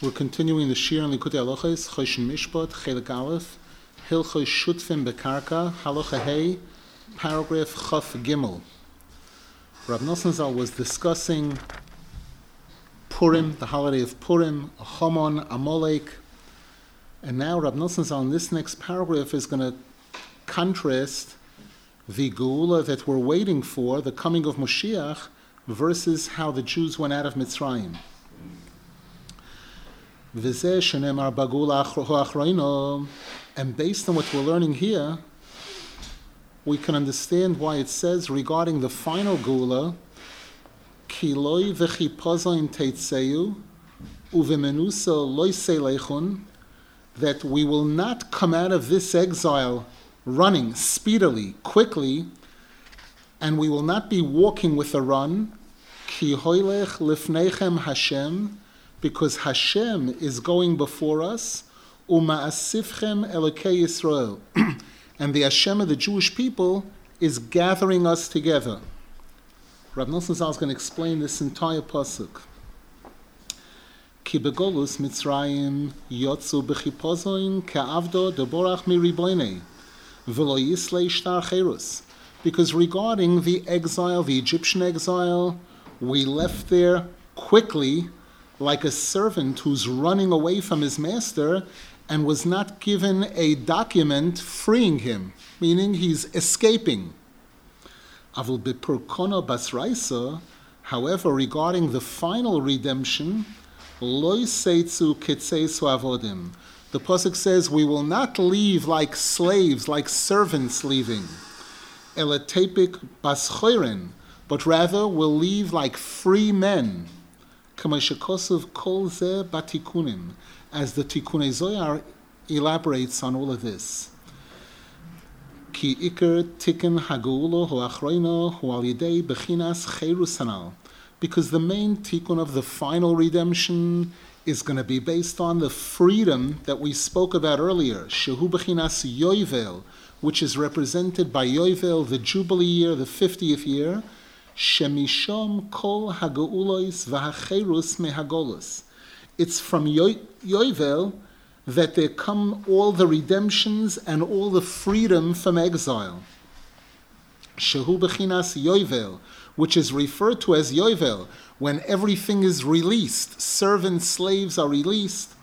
We're continuing the Shir in Likutei Halachos, Choshen Mishpat, Chelik Aleph, Hilchos Shutfim Bekarka, Halacha Hey, paragraph Chaf Gimel. Rav Nosson Zal was discussing Purim, the holiday of Purim, Hamon, Amalek, and now Rav Nosson Zal in this next paragraph is going to contrast the Geula that we're waiting for, the coming of Moshiach, versus how the Jews went out of Mitzrayim. And based on what we're learning here, we can understand why it says regarding the final Geula, Kiloi v'chipazoin teitzeu uvemenusa loisei leichun, that we will not come out of this exile running speedily, quickly, and we will not be walking with a run, ki hoilech lifneichem Hashem, because Hashem is going before us, uma'asifchem Elokei Yisrael, and the Hashem of the Jewish people is gathering us together. Rav Nosson Zal is going to explain this entire pasuk. Ki begolus Mitzrayim yotzu b'chipozoin ka'avdo deborach miriboinei v'lo yislei shtar cherus. Because regarding the exile, the Egyptian exile, we left there quickly, like a servant who's running away from his master and was not given a document freeing him, meaning he's escaping. Avul b'purkono basraisa, however, regarding the final redemption, loy seitzu kitzeisu avodim. The pasuk says we will not leave like slaves, like servants leaving. Elatepik baschoiren, but rather we'll leave like free men. As the Tikkunei Zohar elaborates on all of this. Ki iker tikkun hageulah hoachroina hu al yedei bechinas cherus hanal. Because the main tikkun of the final redemption is going to be based on the freedom that we spoke about earlier, shehu bechinas yovel, which is represented by Yovel, the Jubilee year, the 50th year, Shemishom kol hageulos v'hacherus mehagolos. It's from Yovel that there come all the redemptions and all the freedom from exile. Shehu bechinas Yovel, which is referred to as Yovel, when everything is released, servants, slaves are released.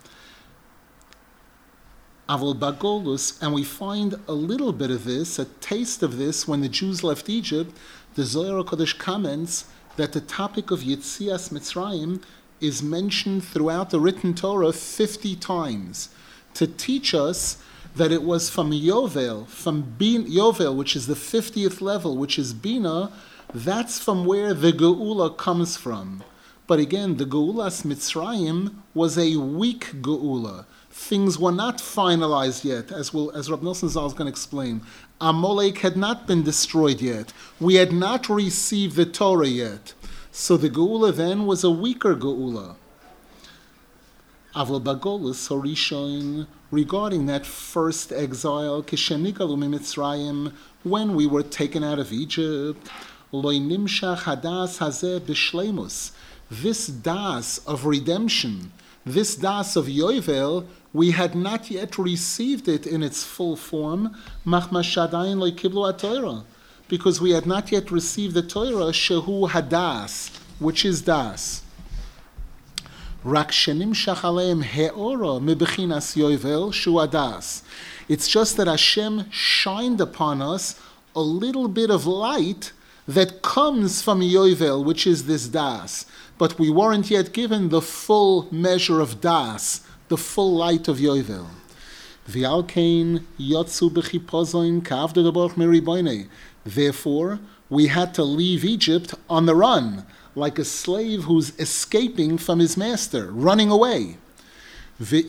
Avol bagolus, and we find a little bit of this, a taste of this, when the Jews left Egypt. The Zohar HaKadosh comments that the topic of Yetzias Mitzrayim is mentioned throughout the written Torah 50 times to teach us that it was from Yovel, Yovel, which is the 50th level, which is Bina. That's from where the Geula comes from. But again, the Geulas Mitzrayim was a weak Geula. Things were not finalized yet, as Rav Nosson Zal is going to explain. Amalek had not been destroyed yet. We had not received the Torah yet. So the Geula then was a weaker Geula. Avol bagolus horishoin, regarding that first exile, kishenikalu mitzrayim, when we were taken out of Egypt, loy nimshach hadas hazeh b'shleimus. This das of redemption, this das of Yovel, we had not yet received it in its full form, because we had not yet received the Torah, shehu hadas, which is das. It's just that Hashem shined upon us a little bit of light that comes from Yovel, which is this das. But we weren't yet given the full measure of das, the full light of Yovel. Therefore, we had to leave Egypt on the run, like a slave who's escaping from his master, running away. And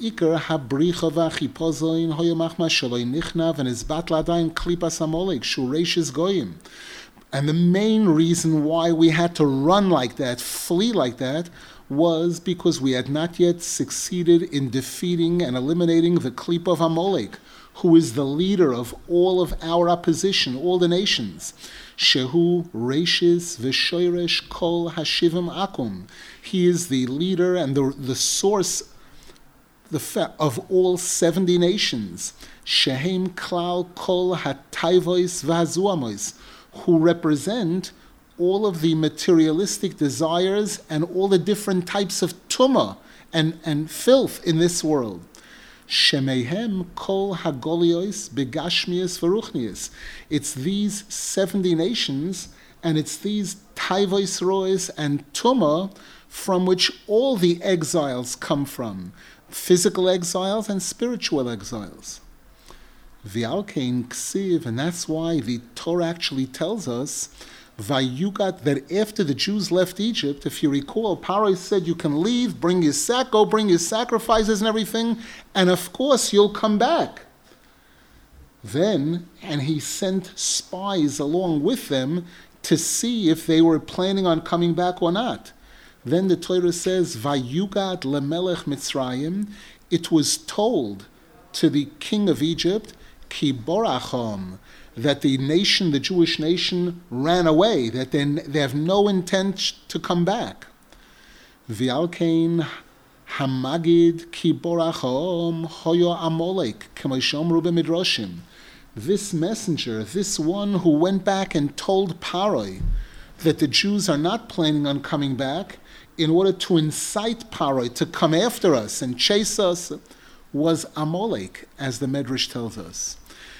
the main reason why we had to run like that, flee like that, was because we had not yet succeeded in defeating and eliminating the Klip of Amalek, who is the leader of all of our opposition, all the nations. Shehu Reishis V'Shoiresh Kol Hashivim Akum. He is the leader and the source of all 70 nations, shehem klal kol hatayvos v'hazuamos, who represent all of the materialistic desires and all the different types of tumah and filth in this world. Shemehem kol hagolios begashmias v'ruchnias. It's these 70 nations, and it's these tayvos rois and tumah from which all the exiles come from, physical exiles and spiritual exiles. V'alkein ksiv, and that's why the Torah actually tells us, Vayugat, that after the Jews left Egypt, if you recall, Paro said you can leave, bring your go bring your sacrifices and everything, and of course you'll come back. Then, and he sent spies along with them to see if they were planning on coming back or not. Then the Torah says, Vayugat lemelech Mitzrayim, it was told to the king of Egypt, Ki borachom, that the nation, the Jewish nation, ran away, that they have no intent to come back. V'alkein hamagid ki borachom hoyo Amalek, k'moshomru b'midrashim. This messenger, this one who went back and told Paroi that the Jews are not planning on coming back, in order to incite Paroi to come after us and chase us, was Amalek, as the Medrash tells us.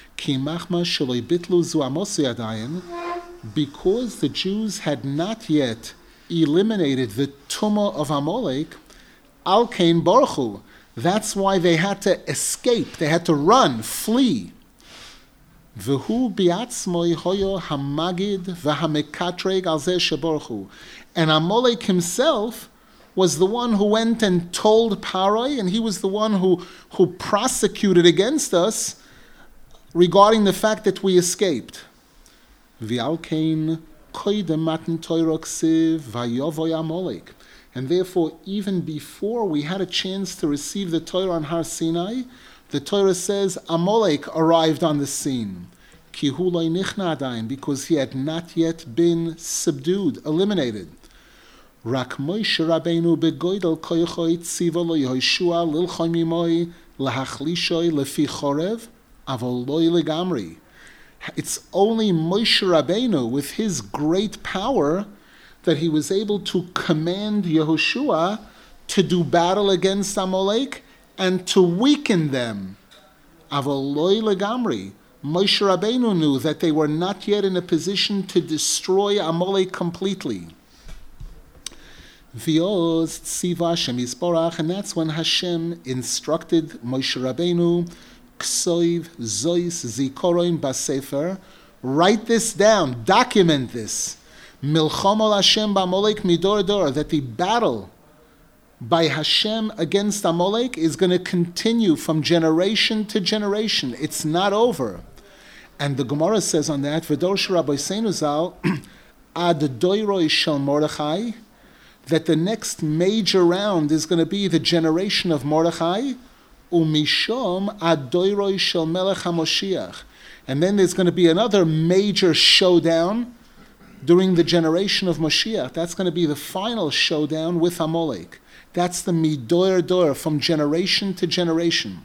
Because the Jews had not yet eliminated the tumah of Amalek, al kein borchu. That's why they had to escape, they had to run, flee. V'hu biatzmoi hoyo hamagid v'hamekatreg al zeh sheborchu. And Amalek himself was the one who went and told Paroi, and he was the one who prosecuted against us regarding the fact that we escaped. V'alkein koidem matan Torah ksiv vayovoy Amalek. And therefore, even before we had a chance to receive the Torah on Har Sinai, the Torah says Amalek arrived on the scene. Ki hu lo nichna adayin, because he had not yet been subdued, eliminated. Rak Moshe Rabbeinu begoidel koychoi tziva lo Yehoshua lilchoi mimoi lahachlishoi lefi chorev avol lo legamri. It's only Moshe Rabbeinu, with his great power, that he was able to command Yehoshua to do battle against Amalek and to weaken them. Avol lo legamri. Moshe Rabbeinu knew that they were not yet in a position to destroy Amalek completely. V'oz tziva Hashem Yisborach, and that's when Hashem instructed Moshe Rabbeinu, Ksoiv zois zikoroin basefer, write this down, document this. Milchom al Hashem b'Amalek midor dor, that the battle by Hashem against Amalek is going to continue from generation to generation. It's not over. And the Gemara says on that, V'dor sh'Rabbi Seinu Zal, ad doiroi shel Mordechai, that the next major round is going to be the generation of Mordechai, umishom ad doiroi shel Melech HaMoshiach. And then there's going to be another major showdown during the generation of Moshiach. That's going to be the final showdown with Amalek. That's the midor dor, from generation to generation.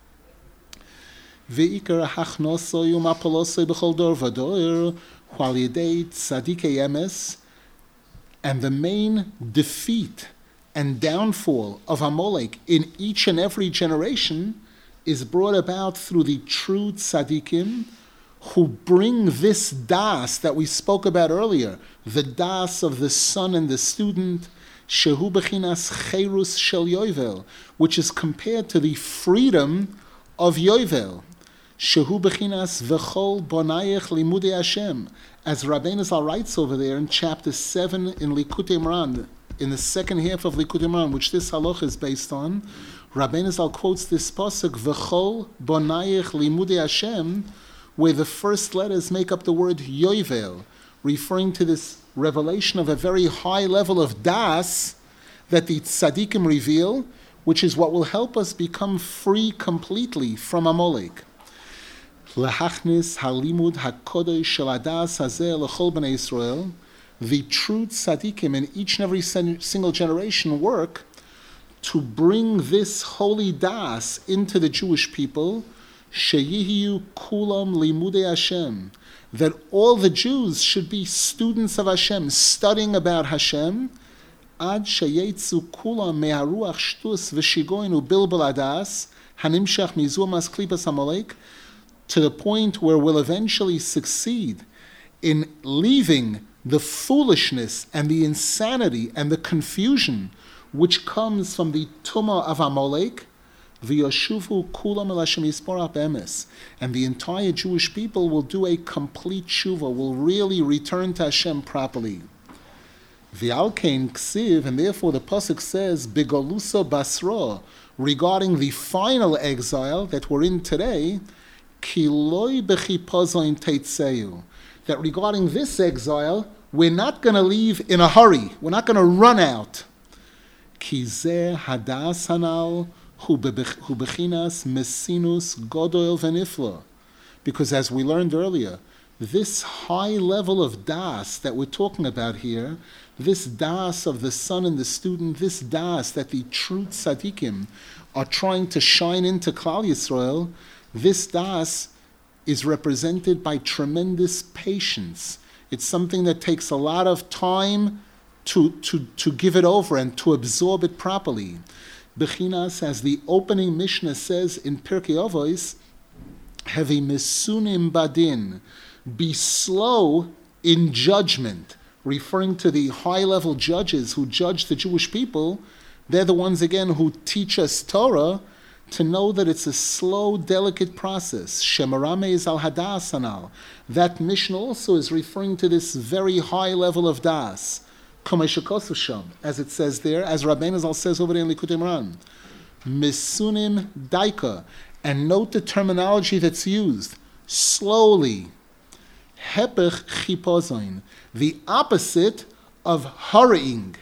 Ve'ikar hachnosoi umapolosoi b'chol dor v'dor, while yedei tzadikei emes, and the main defeat and downfall of Amalek in each and every generation is brought about through the true tzaddikim who bring this das that we spoke about earlier, the das of the son and the student, shehu bechinas cherus shel Yovel, which is compared to the freedom of Yovel. Shehu bechinas v'chol bonayech limudei Hashem, as Rabbeinu Zal writes over there in chapter 7 in Likutei Moharan, in the second half of Likutei Moharan, which this halacha is based on. Rabbeinu Zal quotes this pasuk, v'chol bonayech limudei Hashem, where the first letters make up the word Yovel, referring to this revelation of a very high level of das that the tzaddikim reveal, which is what will help us become free completely from Amalek. Lehachnis halimud hakodesh shel hadas hazeh lechol bnei Yisrael, the true tzaddikim in each and every single generation work to bring this holy das into the Jewish people, sheyihiyu kulam limudei Hashem, that all the Jews should be students of Hashem, studying about Hashem, ad sheyetzu kulam meharuach shtus v'shigoin u'bilbul adas, hanimshach mizumas klipas amalek, to the point where we'll eventually succeed in leaving the foolishness and the insanity and the confusion which comes from the tumah of Amalek, v'yoshuvu kulam el Hashem yisborach be'emes, and the entire Jewish people will do a complete tshuva, will really return to Hashem properly. V'alkein ksiv, and therefore the pasuk says, begolusa basra, regarding the final exile that we're in today, kiloi bechipazayin teitzeyu, that regarding this exile, we're not going to leave in a hurry. We're not going to run out. Ki zeh hadas hanal hu bechinas mesinus godol v'nifla. Because as we learned earlier, this high level of das that we're talking about here, this das of the son and the student, this das that the true tzaddikim are trying to shine into Klal Yisrael, this das is represented by tremendous patience. It's something that takes a lot of time to give it over and to absorb it properly. Bechinas, as the opening Mishnah says in Pirkei Avos, hevi misunim badin, be slow in judgment, referring to the high-level judges who judge the Jewish people. They're the ones, again, who teach us Torah, to know that it's a slow, delicate process. Shemarame is al hadas anal. That Mishnah also is referring to this very high level of das. As it says there, as Rabbeinu Zal says over there in Likutei Moharan. Misunim daika. And note the terminology that's used. Slowly. Hepech chipozoin. The opposite of hurrying.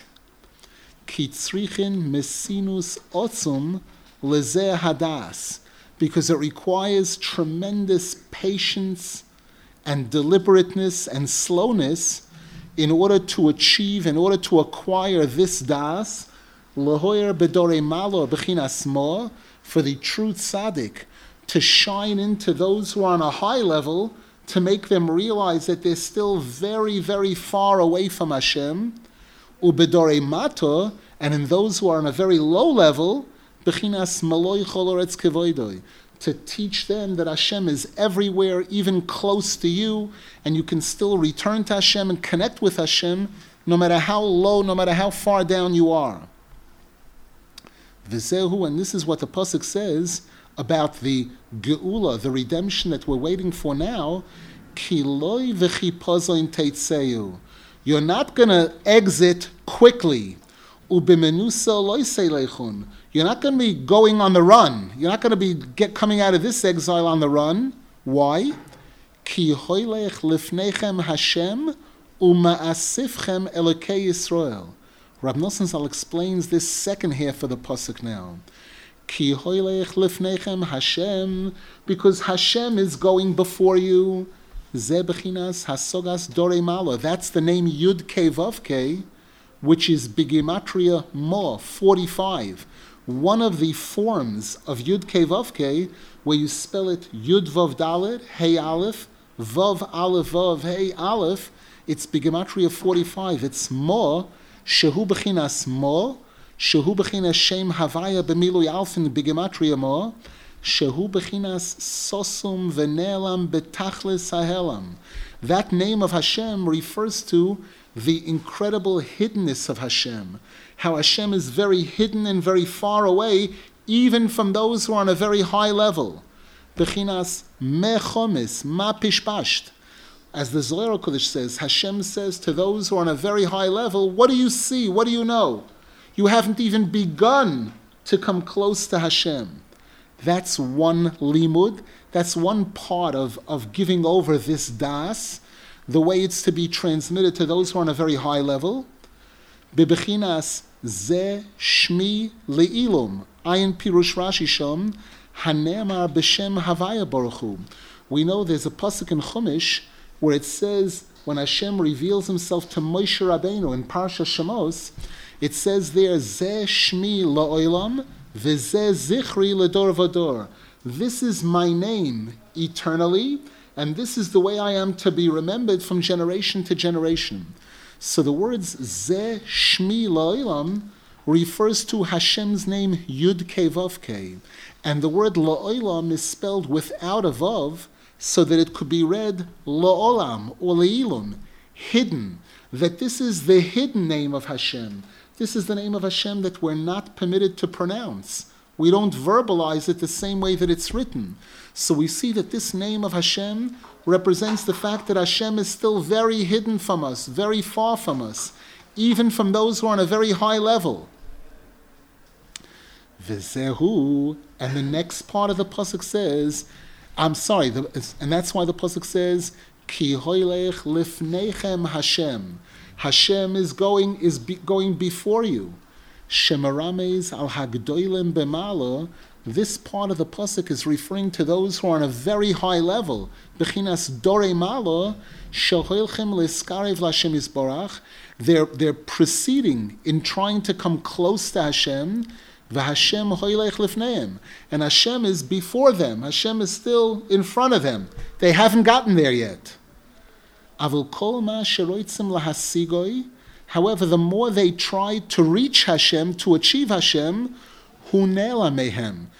Kitzrichin mesinus otzum lezeh hadas, because it requires tremendous patience and deliberateness and slowness in order to achieve, in order to acquire this das, lehoyer bedorei malo bechinas mo, for the true tzaddik to shine into those who are on a high level, to make them realize that they're still very, very far away from Hashem, ubedorei mato, and in those who are on a very low level, bechinas maloi choloretz kevoidoi, to teach them that Hashem is everywhere, even close to you, and you can still return to Hashem and connect with Hashem, no matter how low, no matter how far down you are. V'zehu, and this is what the pasuk says about the geula, the redemption that we're waiting for now. Ki loi v'chipazoin teitzeyu. You're not going to exit quickly. U'bimenusa loi seilechun. You're not going to be going on the run. You're not going to be coming out of this exile on the run. Why? Ki hoylech lifnechem Hashem u'ma'asifchem Elokei Yisrael. Rab Nosson Zal explains this second half of the pasuk now. Ki hoylech lifnechem Hashem, because Hashem is going before you. Ze bechinas hasogas dorei malo. That's the name Yud Kei Vav Kei, which is Bigimatria Mo, 45. One of the forms of Yud Kei Vav Kei, where you spell it Yud Vav Dalet, Hey Aleph, Vav Aleph Vav, Hey Aleph, it's Bigimatria 45. It's Mo, Shehu Bechinas Mo, Shehu Bechinas Shem Havaya B'milui Alfin Bigimatria Mo, Shehu Bechinas Sosum V'nelam Betachlis Hahelam. That name of Hashem refers to the incredible hiddenness of Hashem, how Hashem is very hidden and very far away, even from those who are on a very high level. Bechinas mechomis ma pishpasht. As the Zohar HaKodesh says, Hashem says to those who are on a very high level, what do you see? What do you know? You haven't even begun to come close to Hashem. That's one limud. That's one part of giving over this das, the way it's to be transmitted to those who are on a very high level. Bebechinas ze shmi leilum. Ayin pirush Rashi shom hanemar b'shem havaya baruch hu. We know there's a pasuk in Chumash where it says when Hashem reveals Himself to Moshe Rabbeinu in Parsha Shemos, It says there, Zeh Shmi La'olam, V'zeh Zichri L'dor V'dor. This is my name eternally, and this is the way I am to be remembered from generation to generation. So the words Zeh Shmi La'olam refers to Hashem's name Yud Kei Vav Kei, and the word La'olam is spelled without a Vav, so that it could be read La'olam or Le'ilum, hidden, that this is the hidden name of Hashem. This is the name of Hashem that we're not permitted to pronounce. We don't verbalize it the same way that it's written. So we see that this name of Hashem represents the fact that Hashem is still very hidden from us, very far from us, even from those who are on a very high level. V'zehu, and the next part of the pasuk says, and that's why the pasuk says, Ki hoylech lifnechem Hashem. Hashem is going before you. Shemarames al hagdoilem b'malo. This part of the pasuk is referring to those who are on a very high level. Bechinas dore malo shehoilchem leskarev l'Hashem yisborach. They're proceeding in trying to come close to Hashem. V'Hashem hoylech lifneim, and Hashem is before them. Hashem is still in front of them. They haven't gotten there yet. Avul kol ma sheroitzim lahasigoi. However, the more they try to reach Hashem, to achieve Hashem, hu ne'ela mehem.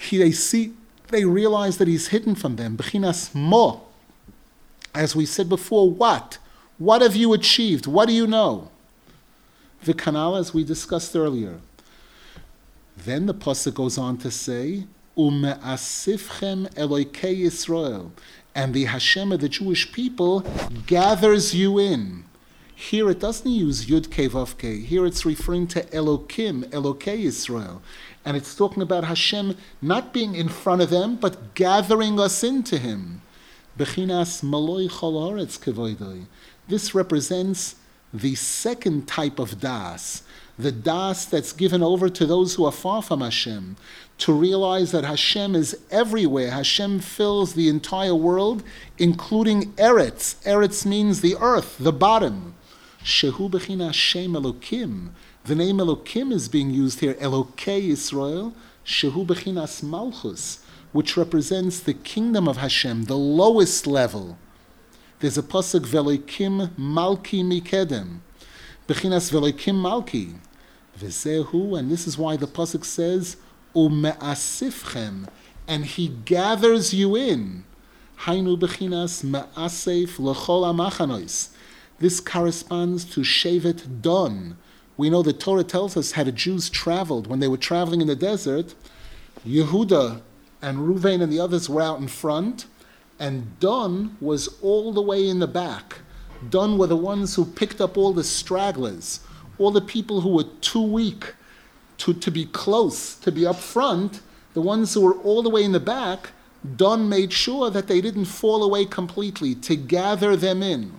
They realize that He's hidden from them. Bechinas mo. As we said before, what? What have you achieved? What do you know? V'kanal, as we discussed earlier. Then the pasuk goes on to say, Ume'asifchem Elokei Yisrael, and the Hashem of the Jewish people gathers you in. Here it doesn't use Yud Kei Vav Kei. Here it's referring to Elokim, Elokei Yisrael. And it's talking about Hashem not being in front of them, but gathering us into Him. Bechinas Maloi Chol Haaretz Kevoidoi. This represents the second type of das, the das that's given over to those who are far from Hashem, to realize that Hashem is everywhere. Hashem fills the entire world, including Eretz. Eretz means the earth, the bottom. Shehu b'chinas Shem Elokim. The name Elokim is being used here, Elokei Yisrael, Shehu b'chinas Malchus, which represents the kingdom of Hashem, the lowest level. There's a pasuk, Velokim Malki Mikedem, b'chinas Velokim Malki. V'zehu, and this is why the pasuk says, Ume'asifchem, and He gathers you in. Hainu b'chinas me'asef l'chol ha'machanois. This corresponds to Shevet Dan. We know the Torah tells us how the Jews traveled. When they were traveling in the desert, Yehuda and Ruvain and the others were out in front, and Dan was all the way in the back. Dan were the ones who picked up all the stragglers, all the people who were too weak to be close, to be up front. The ones who were all the way in the back, Dan made sure that they didn't fall away completely, to gather them in.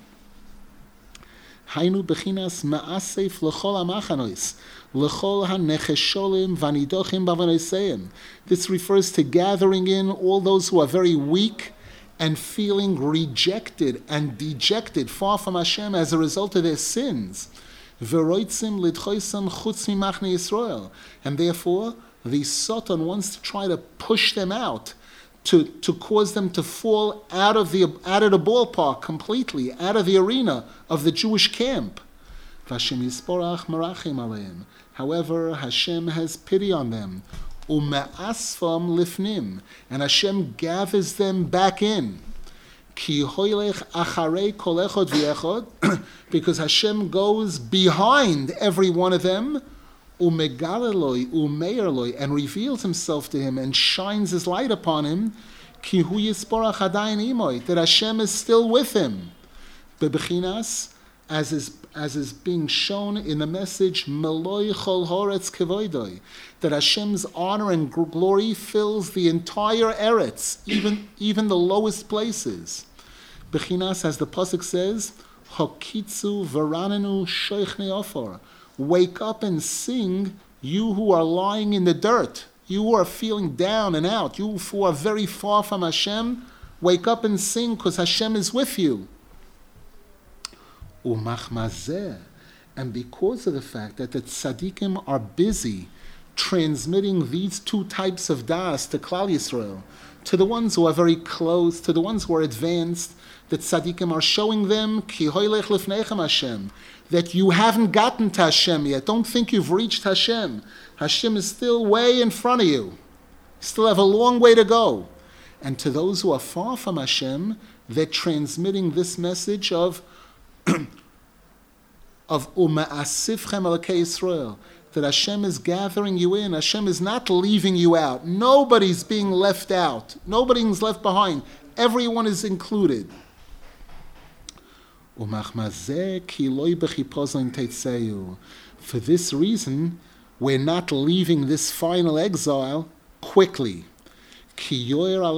Hainu bechinas ma'asef l'chol ha'machanois, l'chol ha'nechesholim v'anidochim b'avonoseim. This refers to gathering in all those who are very weak and feeling rejected and dejected, far from Hashem as a result of their sins. V'roitzim lidchoisam chutz mimachne Yisrael. And therefore, the Satan wants to try to push them out, to cause them to fall out of the ballpark completely, out of the arena of the Jewish camp. Vashem yisporach merachim aleim. However, Hashem has pity on them. Ume'asfam lifnim. And Hashem gathers them back in. Ki hoylech acharei kol echod v'echod. Because Hashem goes behind every one of them. Umegaleloi, umeirloi, and reveals Himself to him and shines His light upon him. Ki hu yisporach adayin imoy, that Hashem is still with him. Bebechinas, as is being shown in the message, Meloi chol haaretz kevoidoi, that Hashem's honor and glory fills the entire Eretz, even the lowest places. Bechinas, as the pasuk says, Hokitzu v'ranenu shoichne ofor. Wake up and sing, you who are lying in the dirt, you who are feeling down and out, you who are very far from Hashem, wake up and sing because Hashem is with you. Umachmazeh, And because of the fact that the tzaddikim are busy transmitting these two types of das to Klal Yisrael, to the ones who are very close, to the ones who are advanced, the tzaddikim are showing them, Ki hoylech lifnechem Hashem, that you haven't gotten to Hashem yet. Don't think you've reached Hashem. Hashem is still way in front of you. You still have a long way to go. And to those who are far from Hashem, they're transmitting this message of U'ma'asifchem Elokei Yisrael, that Hashem is gathering you in. Hashem is not leaving you out. Nobody's being left out. Nobody's left behind. Everyone is included. For this reason, we're not leaving this final exile quickly. Because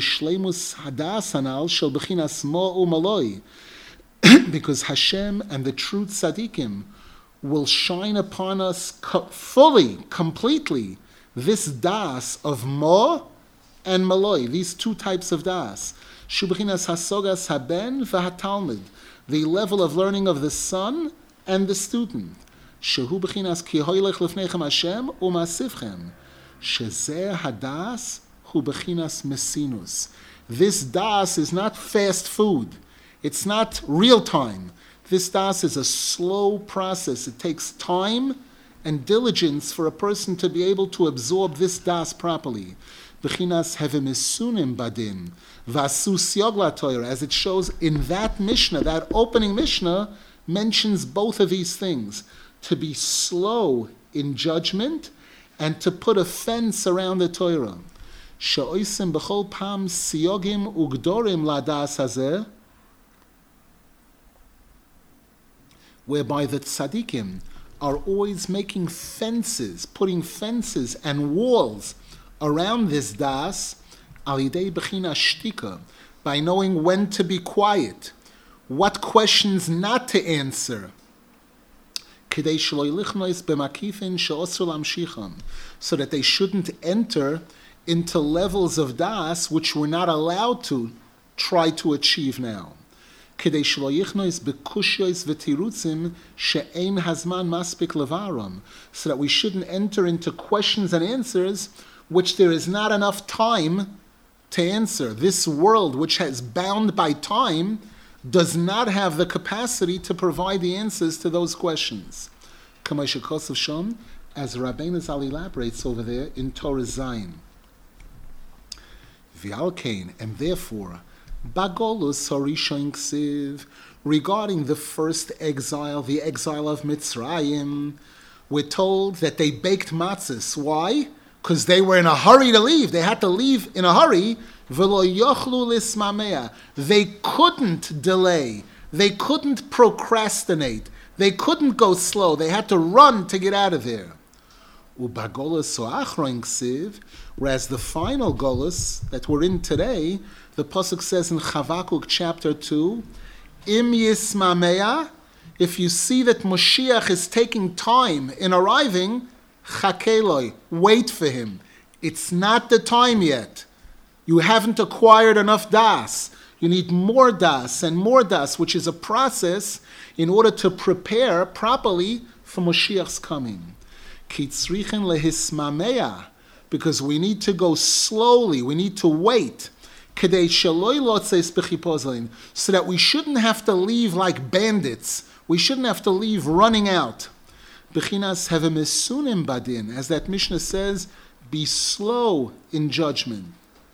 Hashem and the true tzaddikim will shine upon us fully, completely, this das of mo and maloi, these two types of das. Shubchinas hasogas haben v'hatalmid, the level of learning of the son and the student. Shehu b'chinas ki hoylech lefnechem Hashem u'masivchem. Shezeh hadas hu b'chinas mesinus. This das is not fast food. It's not real time. This das is a slow process. It takes time and diligence for a person to be able to absorb this das properly. B'chinas hevemisunim badin vasu siog latoira, as it shows in that Mishnah, that opening Mishnah mentions both of these things: to be slow in judgment and to put a fence around the Torah. She'oisim b'chol pam siogim ugdorim ladas hazeh, whereby the tzaddikim are always making fences, putting fences and walls around this das, al yidei b'china shtika, by knowing when to be quiet, what questions not to answer, kedei shelo yilichnois b'makifin she'osur lamshicham, so that they shouldn't enter into levels of das which we're not allowed to try to achieve now. כדי שלא יכנוס בקושיות ותירוצים שאין הזמן מספיק לברם, so that we shouldn't enter into questions and answers which there is not enough time to answer. This world, which is bound by time, does not have the capacity to provide the answers to those questions. As Rabbeinu Zal elaborates over there in Torah Zayin. V'alkein, and therefore, Bagolus Harishon Ksiv, regarding the first exile, the exile of Mitzrayim, we're told that they baked matzahs. Why? Because they were in a hurry to leave. They had to leave in a hurry. V'lo yochlu lismamea. They couldn't delay. They couldn't procrastinate. They couldn't go slow. They had to run to get out of there. Ubagolus Soachron Ksiv, whereas the final golus that we're in today, the pasuk says in Chavakuk chapter 2, Im Yismamea, if you see that Moshiach is taking time in arriving, Chakeloi, wait for him. It's not the time yet. You haven't acquired enough das. You need more das and more das, which is a process in order to prepare properly for Moshiach's coming. Kitzrichen lehismamea, because we need to go slowly, we need to wait, so that we shouldn't have to leave like bandits. We shouldn't have to leave running out. Bechinas hevemisunim badin, as that Mishnah says, be slow in judgment.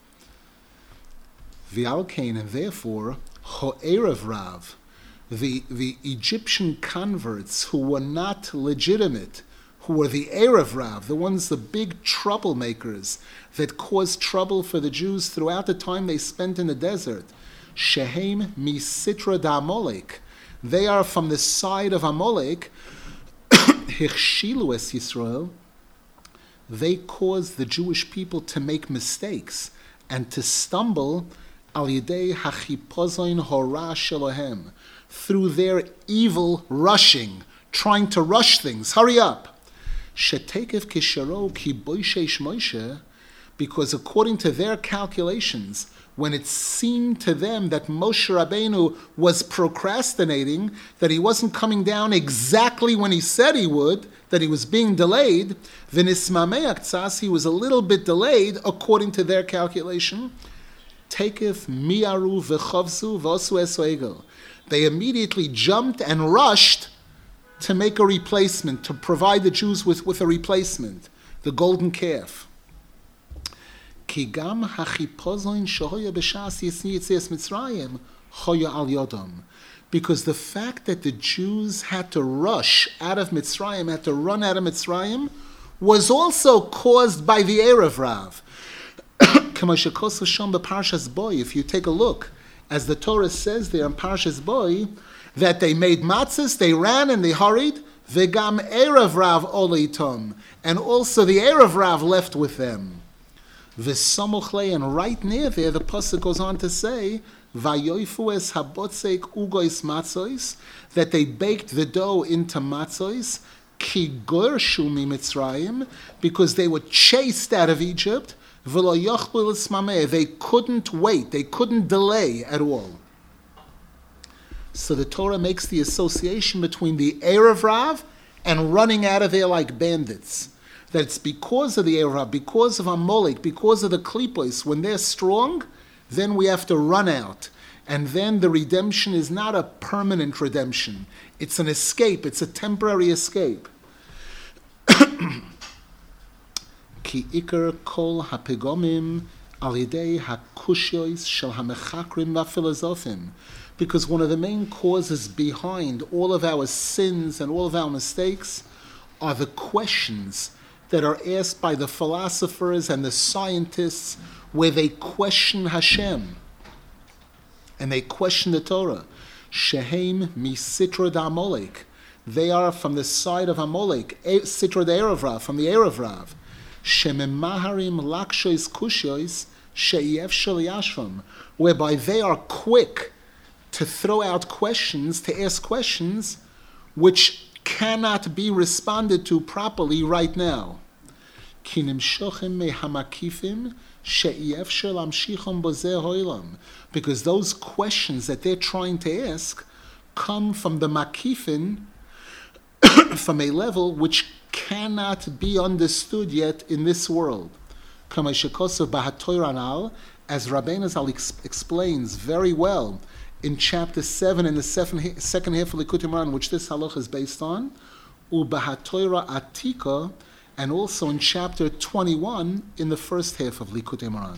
V'alkein, and therefore, ho'erev rav, the Egyptian converts who were not legitimate, who were the Erev Rav, the ones, the big troublemakers that caused trouble for the Jews throughout the time they spent in the desert. Shehem misitra da Amalek. They are from the side of Amalek. Hichshilu es Yisrael. They caused the Jewish people to make mistakes and to stumble al yidei hachipozoin hora shelohem, through their evil rushing, trying to rush things. Hurry up. Shetekev kisharo ki boishesh Moshe, because according to their calculations, when it seemed to them that Moshe Rabbeinu was procrastinating, that he wasn't coming down exactly when he said he would, that he was being delayed, v'nismamei aktsas, he was a little bit delayed according to their calculation. Taketh miaru v'chavzu v'osu esoegel. They immediately jumped and rushed to make a replacement, to provide the Jews with a replacement, the golden calf. Ki gam hachipozon shohoya b'shas yitzias Mitzrayim choya al yodam. Because the fact that the Jews had to rush out of Mitzrayim, had to run out of Mitzrayim, was also caused by the Erev Rav. If you take a look, as the Torah says there in Parshas Boi, that they made matzahs, they ran and they hurried, v'gam Erev Rav oleitom, and also the Erev Rav left with them. V'samuchle, and right near there, the pasuk goes on to say, Vayoifu es habotzek ugois matzos, that they baked the dough into matzos, ki gorshu mi Mitzrayim, because they were chased out of Egypt, v'lo yochlu l'smameh, they couldn't wait, they couldn't delay at all. So the Torah makes the association between the Erev Rav and running out of there like bandits. That it's because of the Erev Rav, because of Amalek, because of the Klipos, when they're strong, then we have to run out. And then the redemption is not a permanent redemption. It's an escape. It's a temporary escape. Ki ikar kol hapegomim al yidei hakushyois shel hamechakrim v'filosofim. Because one of the main causes behind all of our sins and all of our mistakes are the questions that are asked by the philosophers and the scientists, where they question Hashem and they question the Torah. Shehem misitra d'Amalek. They are from the side of Amalek, Sitra d'Erev Rav, from the Erev Rav. Shememaharim lakshois kushois she'ef shel yashvam, whereby they are quick to throw out questions, to ask questions which cannot be responded to properly right now. Because those questions that they're trying to ask come from the makifin, from a level which cannot be understood yet in this world. As Rabbeinu Zal explains very well in chapter 7 in the second half of Likutei Moharan, which this halacha is based on, u'b'hatoira atika, and also in chapter 21 in the first half of Likutei Moharan.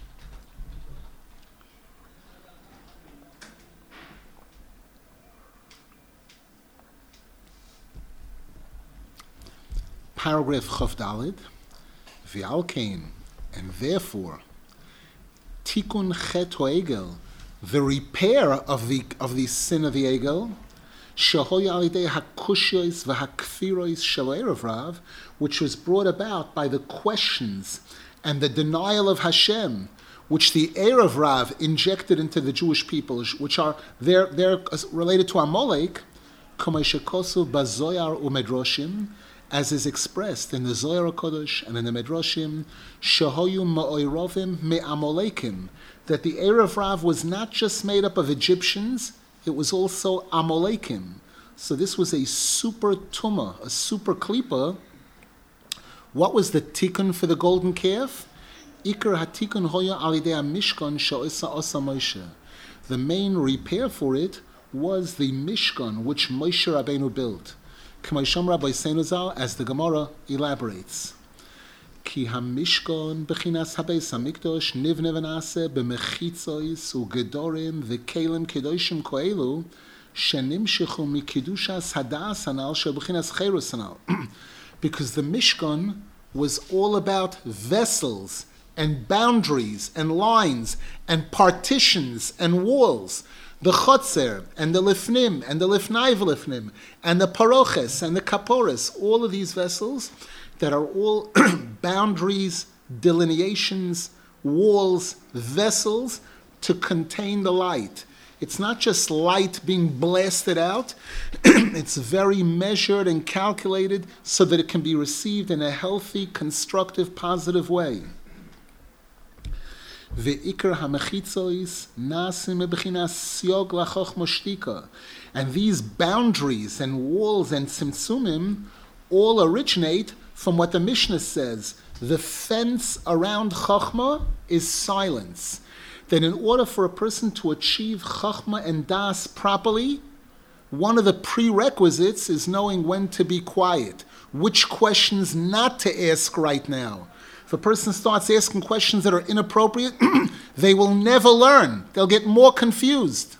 Paragraph Chav Daled, V'alkein, and therefore, Tikkun Chet Ho'egel, the repair of the sin of the Egel, Shehoya Alidei HaKushyois V'HaKfirois Shel Erev Rav, which was brought about by the questions and the denial of Hashem, which the Erev Rav injected into the Jewish people, which are they're related to Amalek, Kamei Shekosu Bazoyar uMedrashim, as is expressed in the Zohar HaKadosh and in the Medrashim, Shehoyu Ma'oirovim Me'amolekim, that the Erev Rav was not just made up of Egyptians, it was also Amolekim. So this was a super tumah, a super klipa. What was the tikkun for the golden calf? Ikar hatikun hoya alidei mishkan she'osa osa Moshe. The main repair for it was the Mishkan which Moshe Rabbeinu built. K'maysham Rabbi Seinuzal, as the Gemara elaborates. Ki hamishkon bechinas habeis hamikdosh nivne v'nase b'mechitzois u'gedorim v'kelim kedoshim koelu shenimshechu mikidushas hadas hanal shebechinas cherus hanal. Because the Mishkan was all about vessels and boundaries and lines and partitions and walls. The chotzer and the lifnim and the lifnai v'lifnim and the paroches and the kapores, all of these vessels that are all boundaries, delineations, walls, vessels to contain the light. It's not just light being blasted out, it's very measured and calculated so that it can be received in a healthy, constructive, positive way. Ve'ikar hamechitzois nasim bechinas siog lachochma shtika. And these boundaries and walls and tzimtzumim all originate from what the Mishnah says. The fence around Chachma is silence. That in order for a person to achieve Chachma and Das properly, one of the prerequisites is knowing when to be quiet, which questions not to ask right now. If a person starts asking questions that are inappropriate, they will never learn. They'll get more confused.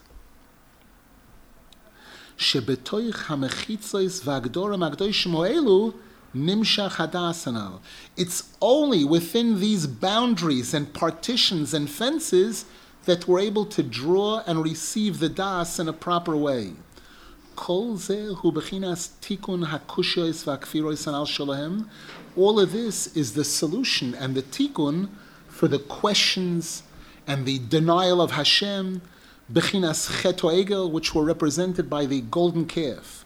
Shebetoich hamechitzos v'agdorim agdoshim ha'elu nimshach hadas hanal. It's only within these boundaries and partitions and fences that we're able to draw and receive the das in a proper way. Kol zeh hu bechinas tikun hakushos v'akfiros hanal shalahem. All of this is the solution and the tikkun for the questions and the denial of Hashem, bechinas chet ha'egel, which were represented by the golden calf.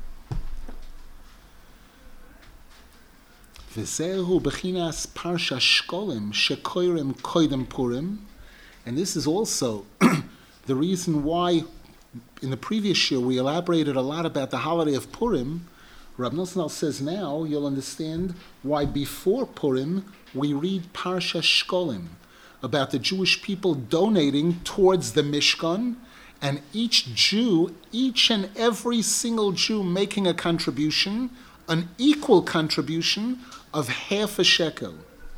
V'zehu bechinas parsha shkolim shekoirim koidem purim. And this is also the reason why in the previous year we elaborated a lot about the holiday of Purim. Rav Nosson says now you'll understand why before Purim we read Parsha Shkolim about the Jewish people donating towards the Mishkan, and each Jew, each and every single Jew making a contribution, an equal contribution of half a shekel.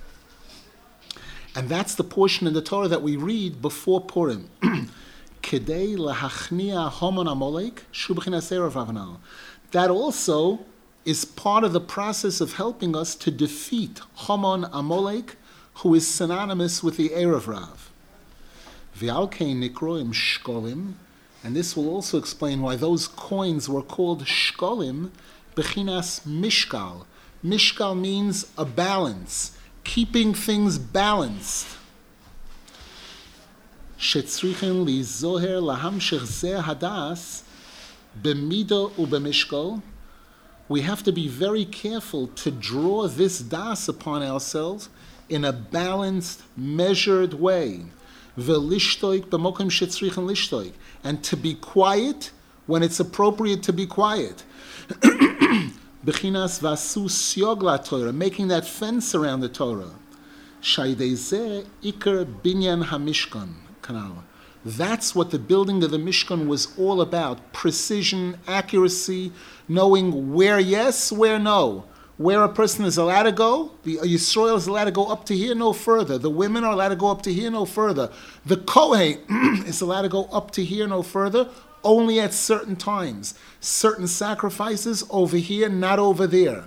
And that's the portion in the Torah that we read before Purim. Kedei lahachnia homon amolek shu b'chinas erev avanal. That also is part of the process of helping us to defeat Hamon Amalek, who is synonymous with the Erev Rav. V'alkein nikroim shkolim, and this will also explain why those coins were called shkolim, bechinas mishkal. Mishkal means a balance, keeping things balanced. Shetzrichen li zoher lahamshech zeh hadas b'mido u'b'mishkal. We have to be very careful to draw this das upon ourselves in a balanced, measured way. V'lishtoik b'mokim shetzrichen lishtoik. And to be quiet when it's appropriate to be quiet. Bechinas vasu siog la Torah, making that fence around the Torah. Shaydei zeh ikar binyan hamishkan kanal. That's what the building of the Mishkan was all about. Precision, accuracy, knowing where yes, where no. Where a person is allowed to go, the Yisrael is allowed to go up to here, no further. The women are allowed to go up to here, no further. The Kohen is allowed to go up to here, no further, only at certain times. Certain sacrifices over here, not over there.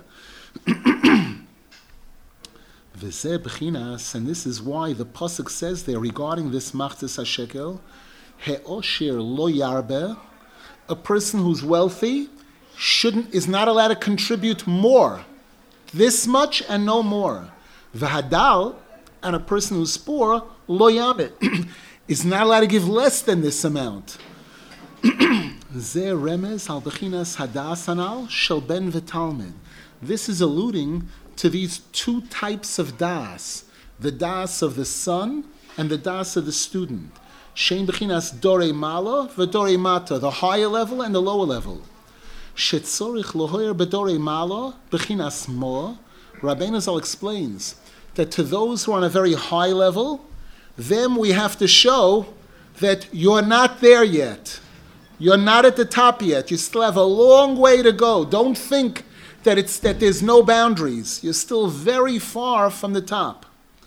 And this is why the pasuk says there regarding this machzis hashekel, he'oshir lo yarbe, a person who's wealthy is not allowed to contribute more, this much and no more. V'hadal, and a person who's poor, lo yamit, is not allowed to give less than this amount. Zeh remez al bechinas hadas hanal shel ben v'talmid. This is alluding to these two types of das, the das of the son and the das of the student. Shein bechinas dorei mala v'dorei mata, the higher level and the lower level. Shetzorich lohoyer bedorei mala bechinas mo. Rabbeinu Zal explains that to those who are on a very high level, them we have to show that you're not there yet. You're not at the top yet. You still have a long way to go. Don't think that there's no boundaries. You're still very far from the top.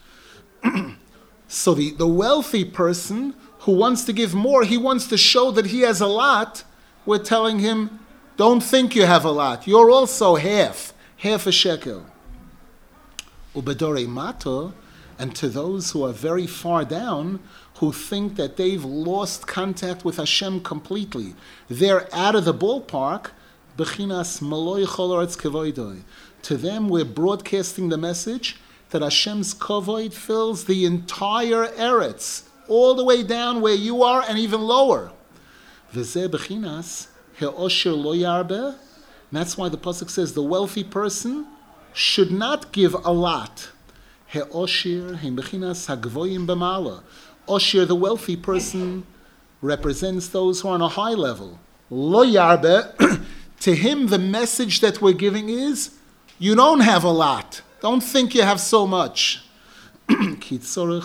So the wealthy person who wants to give more, he wants to show that he has a lot. We're telling him, don't think you have a lot. You're also half a shekel. Ubedorei mato, and to those who are very far down, who think that they've lost contact with Hashem completely, they're out of the ballpark. Bechinas maloi chol haaretz kevoidoi. To them, we're broadcasting the message that Hashem's kavod fills the entire eretz, all the way down where you are and even lower. V'zeh bechinas he'osher lo yarbe. That's why the pasuk says the wealthy person should not give a lot. He'oshir heim bechinas hagvoyim b'mala. Oshir, the wealthy person, represents those who are on a high level. Lo yarbe, to him the message that we're giving is, you don't have a lot. Don't think you have so much. We have to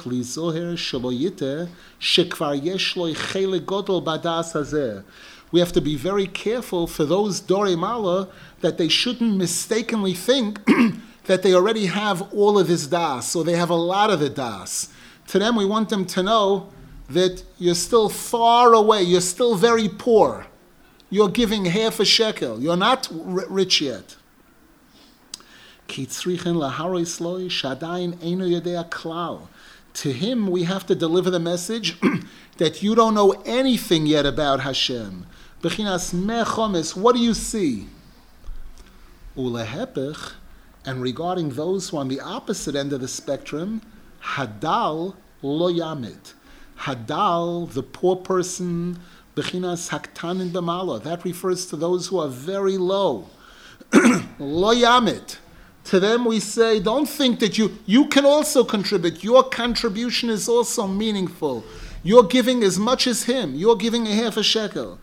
be very careful for those Dorei Mala that they shouldn't mistakenly think that they already have all of this das, or they have a lot of the das. To them, we want them to know that you're still far away, you're still very poor. You're giving half a shekel. You're not rich yet. To him, we have to deliver the message that you don't know anything yet about Hashem. What do you see? And regarding those who are on the opposite end of the spectrum, Hadal lo yamit. Hadal, the poor person, bechinas haktanin b'mala. That refers to those who are very low. Lo yamit. To them we say, don't think that you can also contribute. Your contribution is also meaningful. You're giving as much as him. You're giving a half a shekel.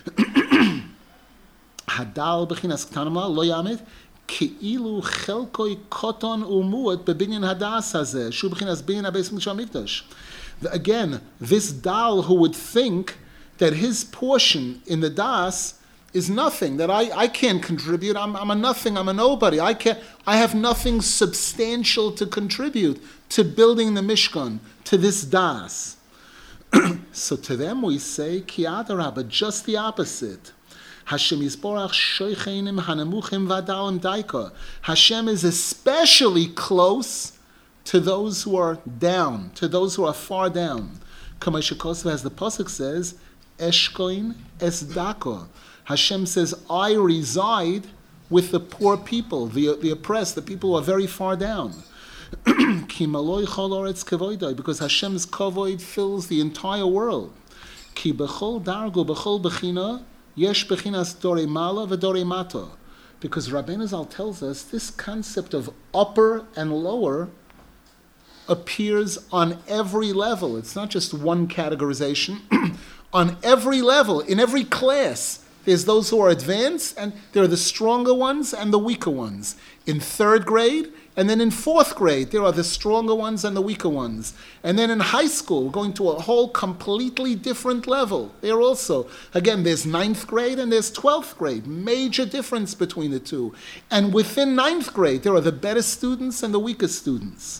Hadal bechinas haktanin b'mala, lo yamit. Ki'ilu chelkoi koton umuat bebinyan hadas hazeh. Shu bechinas binyan habeis mikdash. Again, this dal who would think that his portion in the das is nothing, that I can't contribute, I'm a nothing, I'm a nobody, I have nothing substantial to contribute to building the Mishkan, to this das. So to them we say, Ki adarabah, just the opposite. Hashem Yisborach shoichenim hanemuchim v'adalim daika. Hashem is especially close to those who are down, to those who are far down. Kamei Shekosov, as the pasuk says, Eshkoin esdako. Hashem says, I reside with the poor people, the oppressed, the people who are very far down. Ki maloi chol oretz kevoidai, because Hashem's kavod fills the entire world. Ki bechol dargo bechol bechina yesh bechinas dorei mala v'dorei mata. Because Rabbeinu Zal tells us this concept of upper and lower appears on every level. It's not just one categorization. On every level, in every class, there's those who are advanced, and there are the stronger ones and the weaker ones. In third grade, and then in fourth grade, there are the stronger ones and the weaker ones. And then in high school, going to a whole completely different level. There also, again, there's ninth grade and there's 12th grade. Major difference between the two. And within ninth grade, there are the better students and the weaker students.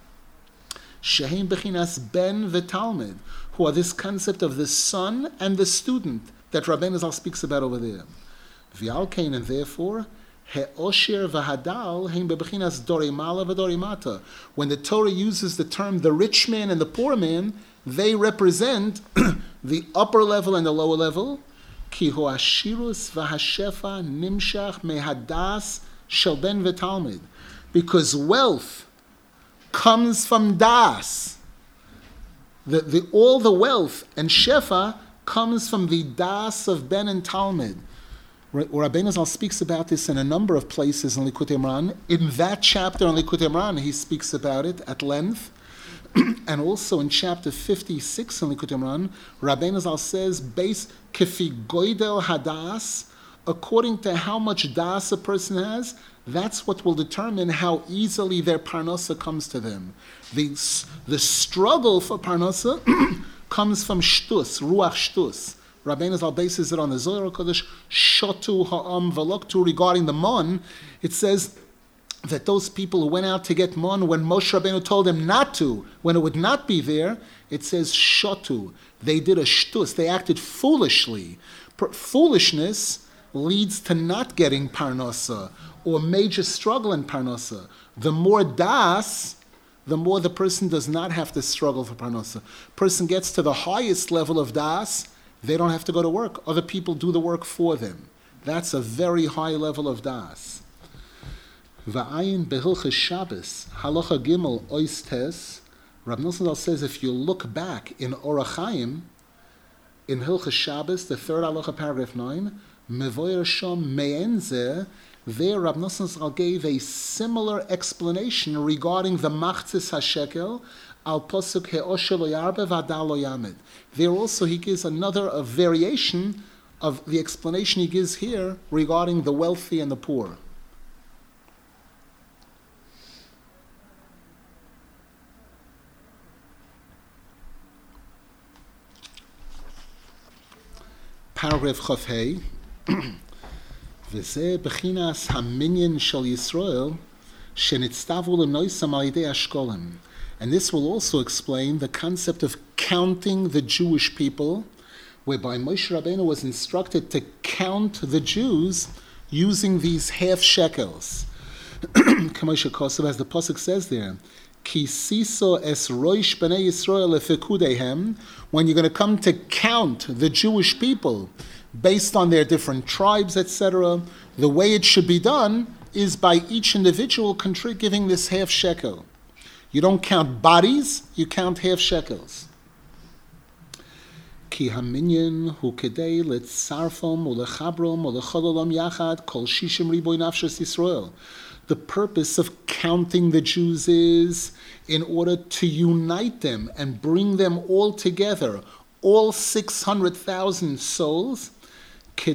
Shehem bechinas ben v'talmid, who are this concept of the son and the student that Rabbeinu Zal speaks about over there. V'alkein, and therefore, he'osher v'hadal heim bebechinas dorei mala v'dorei mata. When the Torah uses the term the rich man and the poor man, they represent the upper level and the lower level. Ki hu ashirus v'hashefa nimshach mehadas shel ben v'talmid. Because wealth comes from das. All the wealth and shefa comes from the das of Ben and Talmud. Rabbeinu Zal speaks about this in a number of places in Likutei Moharan. In that chapter in Likutei Moharan, he speaks about it at length. And also in chapter 56 in Likutei Moharan, Rabbeinu Zal says, base kefi goydel hadas, according to how much das a person has, that's what will determine how easily their parnasa comes to them. The struggle for parnasa comes from shtus, ruach shtus. Rabbeinu Zal bases it on the Zohar Kodesh, shotu ha'am v'loktu, regarding the mon. It says that those people who went out to get mon, when Moshe Rabbeinu told them not to, when it would not be there, it says shotu. They did a shtus, they acted foolishly. Foolishness leads to not getting parnasa, or major struggle in parnasa. The more das, the more the person does not have to struggle for parnasa. Person gets to the highest level of das, they don't have to go to work. Other people do the work for them. That's a very high level of das. Va'ayin behilchas Shabbos, halacha gimel ois tes, Rav Nosson Zal says, if you look back in Orach Chaim, in Hilchas Shabbos, the third halacha, paragraph 9, mevoyer shom me'en zeh, There, Rav Nosson Zal gave a similar explanation regarding the Machzis HaShekel al Posuk He'oshe lo yarbe v'adal lo yamed. There also he gives a variation of the explanation he gives here regarding the wealthy and the poor. Paragraph Chaf Hei. וזה בחינס המניין של ישראל שנצטוו לנויסם על ידי אשכולם. And this will also explain the concept of counting the Jewish people, whereby Moshe Rabbeinu was instructed to count the Jews using these half shekels. Kamosha Kosev, as the Pasuk says there, Ki siso es roish b'nei Yisrael lefekudehem, when you're going to come to count the Jewish people based on their different tribes, etc., the way it should be done is by each individual giving this half shekel. You don't count bodies, you count half shekels. Ki haminyan hu kedei letzarfom ulechabrom ulechololom yachad kol shishim riboy nafshos Yisrael. The purpose of counting the Jews is in order to unite them and bring them all together, all 600,000 souls, so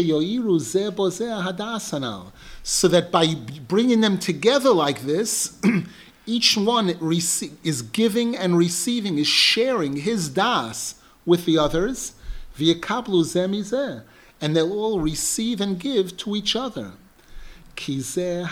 that by bringing them together like this, each one is giving and receiving, is sharing his das with the others, and they'll all receive and give to each other. Because the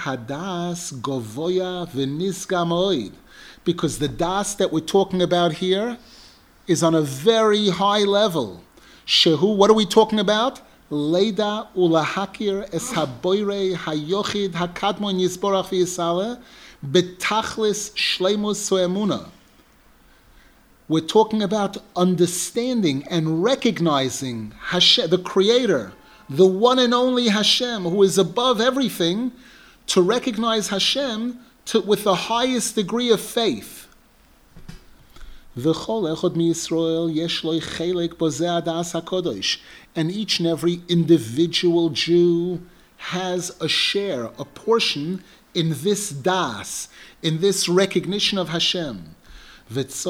das that we're talking about here is on a very high level. Shehu, what are we talking about? Leida ulahakir es haboire hayochid hakadmon yisborach v'yisale betachlis shleimus soemuna. We're talking about understanding and recognizing Hashem, the Creator, the one and only Hashem, who is above everything, to recognize Hashem with the highest degree of faith. And each and every individual Jew has a share, a portion in this das, in this recognition of Hashem. And each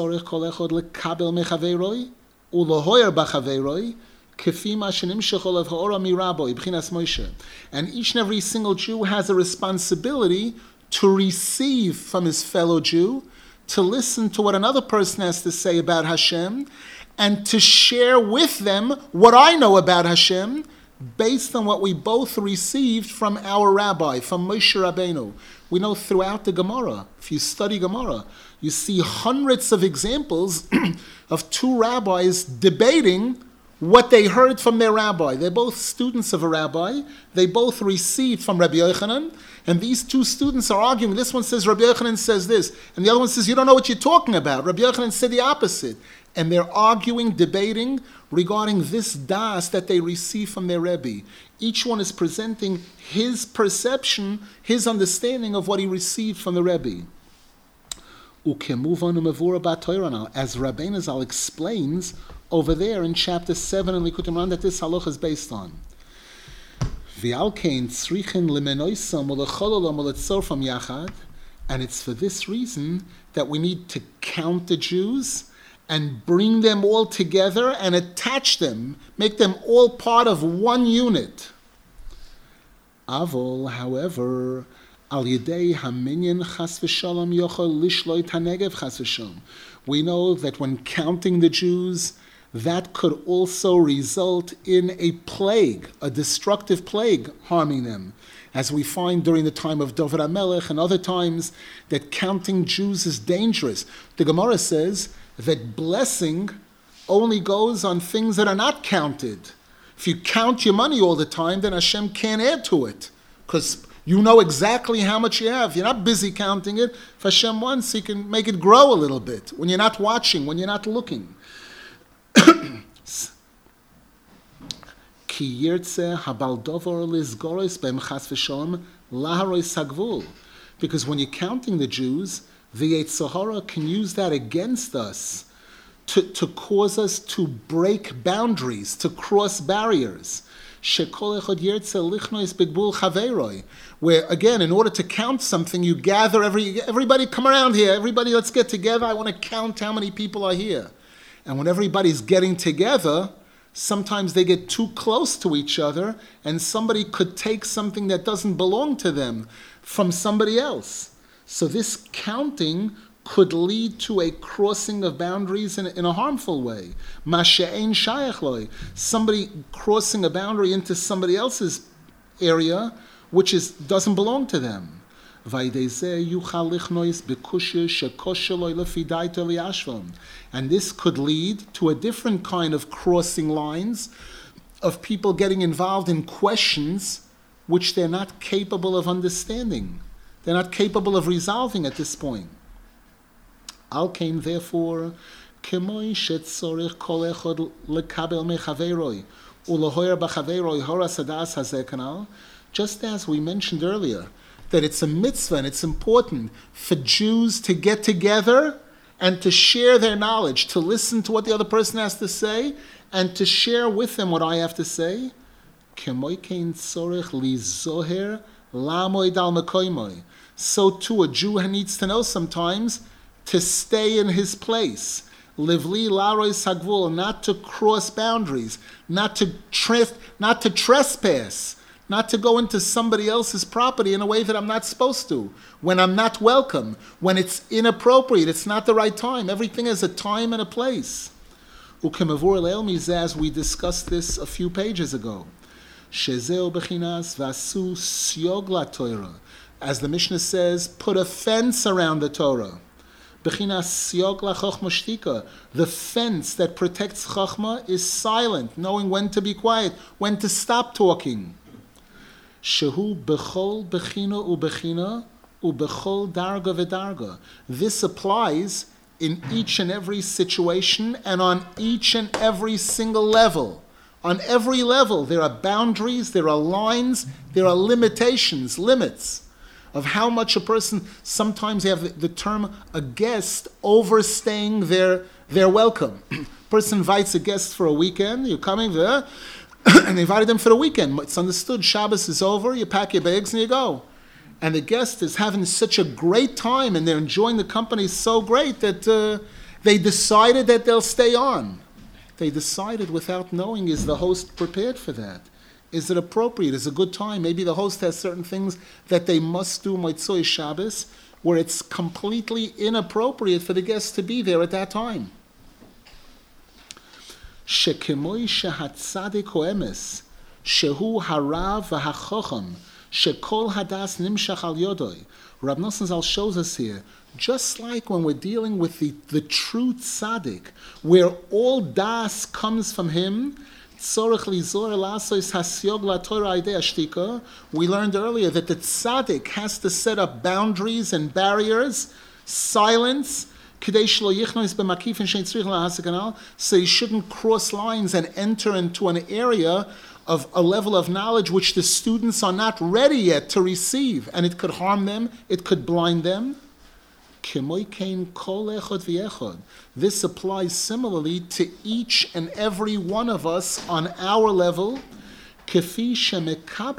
and every single Jew has a responsibility to receive from his fellow Jew, to listen to what another person has to say about Hashem, and to share with them what I know about Hashem based on what we both received from our rabbi, from Moshe Rabbeinu. We know throughout the Gemara, if you study Gemara, you see hundreds of examples of two rabbis debating what they heard from their rabbi. They're both students of a rabbi. They both received from Rabbi Yochanan. And these two students are arguing. This one says, Rabbi Yochanan says this. And the other one says, you don't know what you're talking about. Rabbi Yochanan said the opposite. And they're arguing, debating regarding this das that they receive from their Rebbe. Each one is presenting his perception, his understanding of what he received from the Rebbe. As Rabbeinu Zal explains over there in chapter 7 in Likutei Moharan that this halacha is based on. And it's for this reason that we need to count the Jews and bring them all together and attach them, make them all part of one unit. Avol, however, al yedei haminyan chas v'shalom yochol lishloit hanegev chas v'shalom. We know that when counting the Jews, that could also result in a plague, a destructive plague harming them. As we find during the time of David HaMelech and other times, that counting Jews is dangerous. The Gemara says that blessing only goes on things that are not counted. If you count your money all the time, then Hashem can't add to it, because you know exactly how much you have. You're not busy counting it. If Hashem wants, He can make it grow a little bit when you're not watching, when you're not looking. Because when you're counting the Jews, the Yetzer Hara can use that against us to cause us to break boundaries, to cross barriers. shekol echad yirtze lichnois begbul chaveroi, where again, in order to count something, you gather everybody come around here, everybody let's get together, I want to count how many people are here. And when everybody's getting together, sometimes they get too close to each other and somebody could take something that doesn't belong to them from somebody else. So this counting could lead to a crossing of boundaries in a harmful way. Masha'ein shayach loy, somebody crossing a boundary into somebody else's area, which doesn't belong to them. And this could lead to a different kind of crossing lines of people getting involved in questions which they're not capable of understanding. They're not capable of resolving at this point. Al kain, therefore, kemoi shetzorich kol echad lekabel mechaveroi ulehoyer b'chaveroi horas hadas hazeh kanal, just as we mentioned earlier, that it's a mitzvah and it's important for Jews to get together and to share their knowledge, to listen to what the other person has to say, and to share with them what I have to say. So too, a Jew needs to know sometimes to stay in his place. Livli laroy sagvul, not to cross boundaries, not to trespass, not to go into somebody else's property in a way that I'm not supposed to, when I'm not welcome, when it's inappropriate, it's not the right time. Everything has a time and a place. As we discussed this a few pages ago. As the Mishnah says, put a fence around the Torah. The fence that protects Chachma is silent, knowing when to be quiet, when to stop talking. Shehu bechol bechina ubechina ubechol darga v'darga. This applies in each and every situation and on each and every single level. On every level, there are boundaries, there are lines, there are limitations, limits of how much a person, sometimes they have the term a guest overstaying their welcome. Person invites a guest for a weekend, you're coming there, and they invited them for the weekend. It's understood, Shabbos is over, you pack your bags and you go. And the guest is having such a great time and they're enjoying the company so great that they decided that they'll stay on. They decided without knowing, is the host prepared for that? Is it appropriate? Is it a good time? Maybe the host has certain things that they must do Motzoi Shabbos where it's completely inappropriate for the guest to be there at that time. Shekemoi shehatzadik hoemes, shehu harav v'hachacham, shekol hadas nimshach al yodoi. Rav Nosson Zal shows us here, just like when we're dealing with the true tzaddik, where all das comes from him, we learned earlier that the tzaddik has to set up boundaries and barriers, silence, so he shouldn't cross lines and enter into an area of a level of knowledge which the students are not ready yet to receive, and it could harm them, it could blind them. This applies similarly to each and every one of us on our level. Each and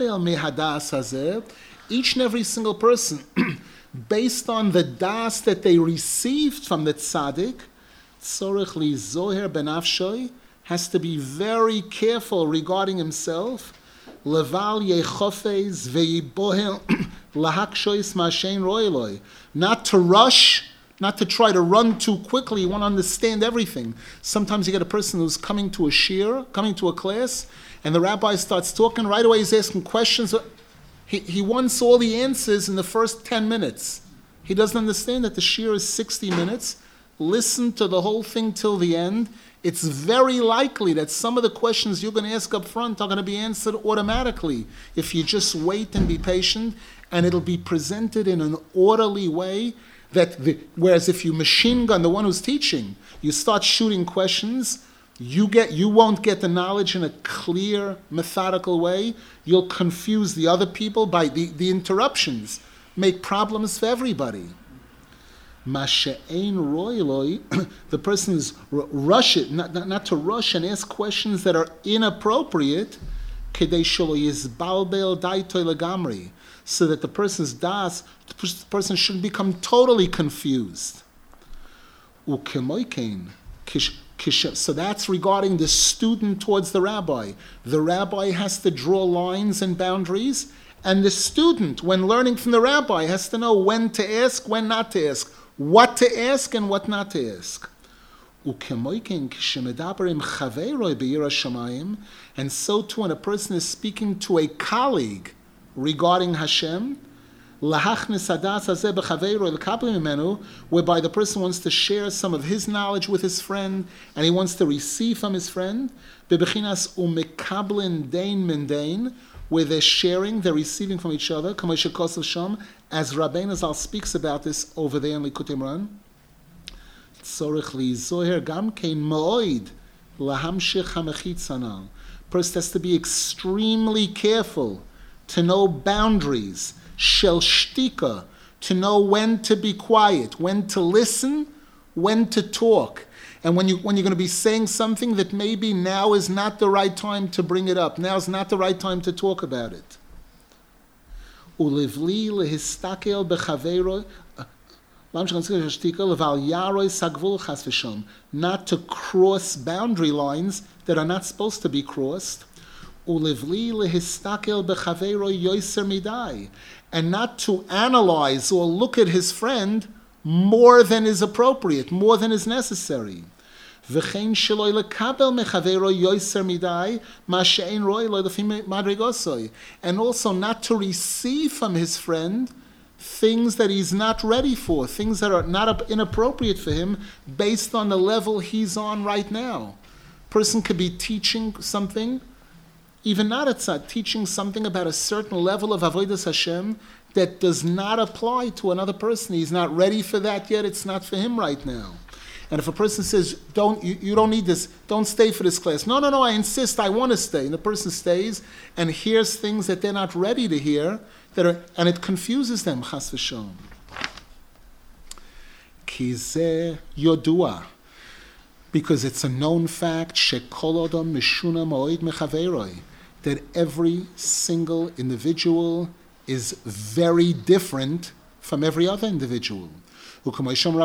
every single person, based on the das that they received from the tzaddik, has to be very careful regarding himself. Not to rush, not to try to run too quickly. You want to understand everything. Sometimes you get a person who's coming to a shiur, coming to a class, and the rabbi starts talking. Right away he's asking questions. He wants all the answers in the first 10 minutes. He doesn't understand that the shiur is 60 minutes. Listen to the whole thing till the end. It's very likely that some of the questions you're going to ask up front are going to be answered automatically if you just wait and be patient, and it'll be presented in an orderly way. Whereas if you machine gun the one who's teaching, you start shooting questions, you won't get the knowledge in a clear, methodical way. You'll confuse the other people by the interruptions, make problems for everybody. Masha'ein roiloi, the person is not to rush and ask questions that are inappropriate. kedei shelo yizbalbel daitoi legamri, so that the person's das, the person shouldn't become totally confused. Ukemoikein, so that's regarding the student towards the rabbi. The rabbi has to draw lines and boundaries, and the student, when learning from the rabbi, has to know when to ask, when not to ask, what to ask and what not to ask. And so too, when a person is speaking to a colleague regarding Hashem, whereby the person wants to share some of his knowledge with his friend, and he wants to receive from his friend, where they're sharing, they're receiving from each other, as Rabbeinu Zal speaks about this over there in Likutei Moharan. Person has to be extremely careful to know boundaries, shel shtika, to know when to be quiet, when to listen, when to talk. And when you're going to be saying something that maybe now is not the right time to bring it up, now is not the right time to talk about it. Not to cross boundary lines that are not supposed to be crossed. And not to analyze or look at his friend more than is appropriate, more than is necessary. And also not to receive from his friend things that he's not ready for, things that are not inappropriate for him based on the level he's on right now. Person could be teaching something, even not at tzad, teaching something about a certain level of avodas Hashem that does not apply to another person. He's not ready for that yet. It's not for him right now. And if a person says, you don't need this, don't stay for this class. No, I insist, I want to stay. And the person stays and hears things that they're not ready to hear, and it confuses them, chas v'shalom. Ki zeh yodua. Because it's a known fact, shekol odom mishuna moed mechaveroi, that every single individual is very different from every other individual. And as the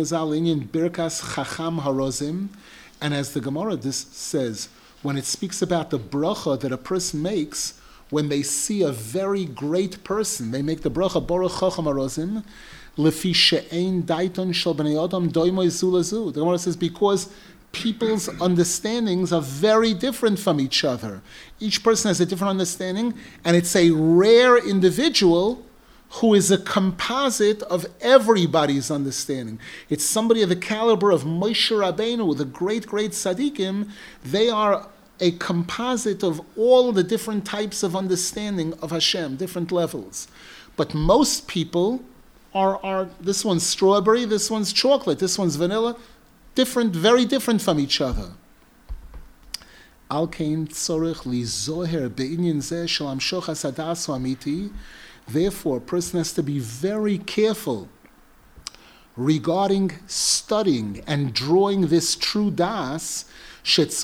Gemara says, when it speaks about the bracha that a person makes, when they see a very great person, they make the bracha Baruch Chacham Harozim, Lefi she'ein daiton shel bnei adam doimoi zu lezu. The Gemara says, because people's understandings are very different from each other. Each person has a different understanding, and it's a rare individual who is a composite of everybody's understanding. It's somebody of the caliber of Moshe Rabbeinu, the great tzaddikim. They are a composite of all the different types of understanding of Hashem, different levels. But most people are this one's strawberry, this one's chocolate, this one's vanilla, different, very different from each other. Al kein tzorich li zoher be'inyan zeh shel hamshoch hasadas amiti. Therefore, a person has to be very careful regarding studying and drawing this true das, which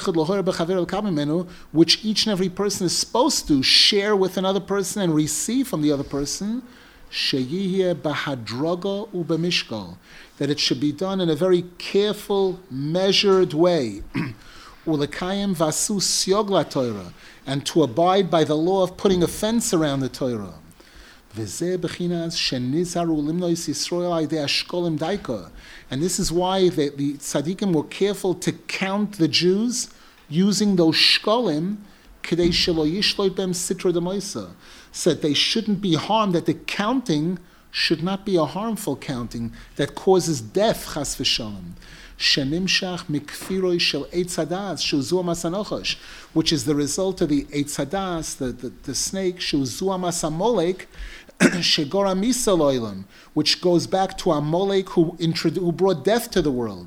each and every person is supposed to share with another person and receive from the other person, that it should be done in a very careful, measured way, and to abide by the law of putting a fence around the Torah. And this is why the tzaddikim were careful to count the Jews using those shkolim, so that they shouldn't be harmed, that the counting should not be a harmful counting that causes death, chas v'shalom. Which is the result of the Eitz Hadas, the snake, which goes back to Amalek, who brought death to the world.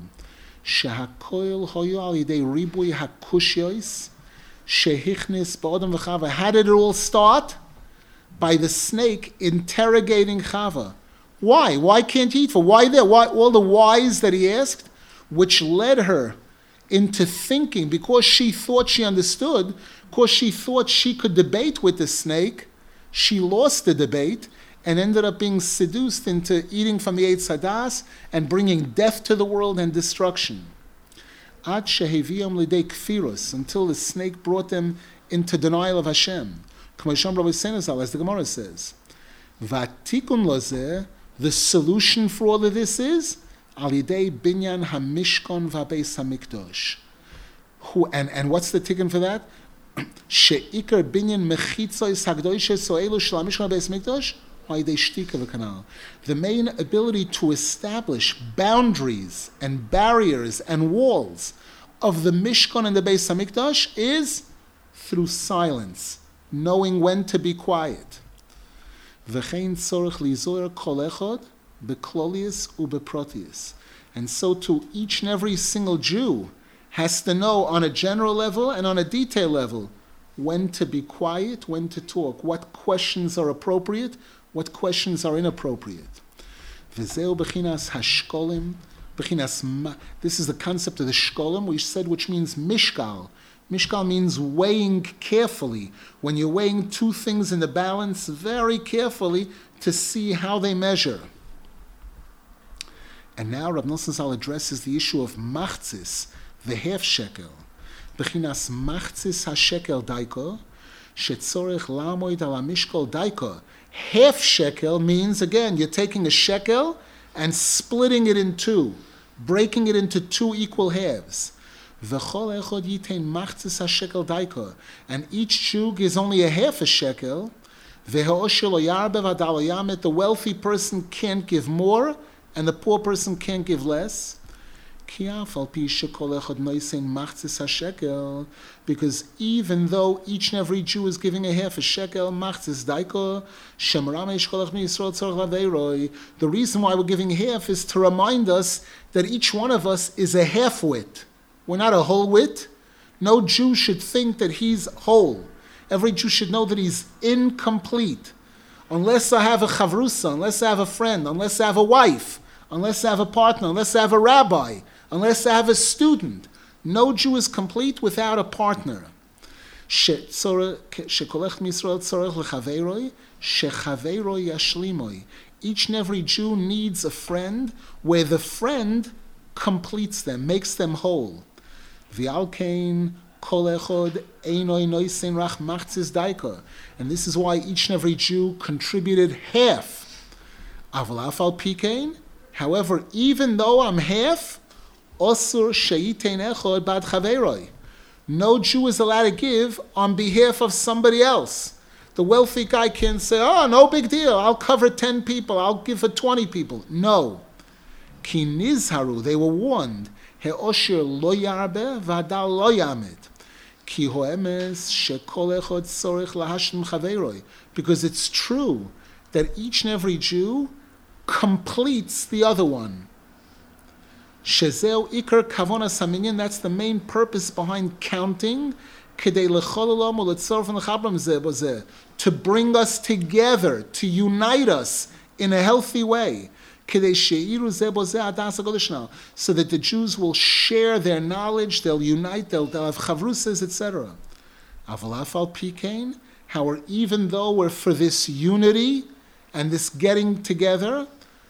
How did it all start? By the snake interrogating Chava. Why? Why can't he eat? Why there? Why all the whys that he asked, which led her into thinking, because she thought she understood, because she thought she could debate with the snake, she lost the debate and ended up being seduced into eating from the Eitz Hadas and bringing death to the world and destruction. Ad sheheviam lidei kfirus, until the snake brought them into denial of Hashem. As the Gemara says, Vatikun lozeh, the solution for all of this is alidei binyan hamishkon v'beis hamikdosh. And what's the tikkun for that? Sheikar binyan mechitzois hagdoishes soelu shel hamishkon v'beis hamikdosh. The main ability to establish boundaries and barriers and walls of the Mishkan and the Beis Hamikdash is through silence, knowing when to be quiet. And so too, each and every single Jew has to know on a general level and on a detail level when to be quiet, when to talk, what questions are appropriate, what questions are inappropriate. This is the concept of the shkolim, we said, which means mishkal. Mishkal means weighing carefully. When you're weighing two things in the balance, very carefully to see how they measure. And now Rav Nosson Zal addresses the issue of machzis, the half shekel. Bechinas machzis ha-shekel daiko, shetzorech lamoid ala mishkol daiko. Half shekel means, again, you're taking a shekel and splitting it in two, breaking it into two equal halves. V'chol echod yitein machzis ha-shekel daiko. And each Jew gives only a half a shekel. V'ha'osher lo yarbe v'adal lo yamet. The wealthy person can't give more, and the poor person can't give less. Because even though each and every Jew is giving a half a shekel, the reason why we're giving half is to remind us that each one of us is a half-wit. We're not a whole wit. No Jew should think that he's whole. Every Jew should know that he's incomplete. Unless I have a chavrusa, unless I have a friend, unless I have a wife, unless I have a partner, unless I have a rabbi, unless I have a student. No Jew is complete without a partner. Each and every Jew needs a friend where the friend completes them, makes them whole. And this is why each and every Jew contributed half. However, even though I'm half, no Jew is allowed to give on behalf of somebody else. The wealthy guy can't say, oh, no big deal, I'll cover 10 people, I'll give for 20 people. No. Ki nizharu, they were warned. He'osher lo yarbe v'adal lo yamet. Ki ho'emes shekol echod tzorech lahashim chaveiroi. Because it's true that each and every Jew completes the other one. Shezeu ikar kavonas haminyan, that's the main purpose behind counting, kedei lechol olam uletzorf v'nechabram zeh bozeh, to bring us together, to unite us in a healthy way, kedei sheiru zeh bozeh adas hakodesh now, so that the Jews will share their knowledge, they'll unite, they'll have chavrusas, etc. Avalaf al pikein, however, even though we're for this unity and this getting together,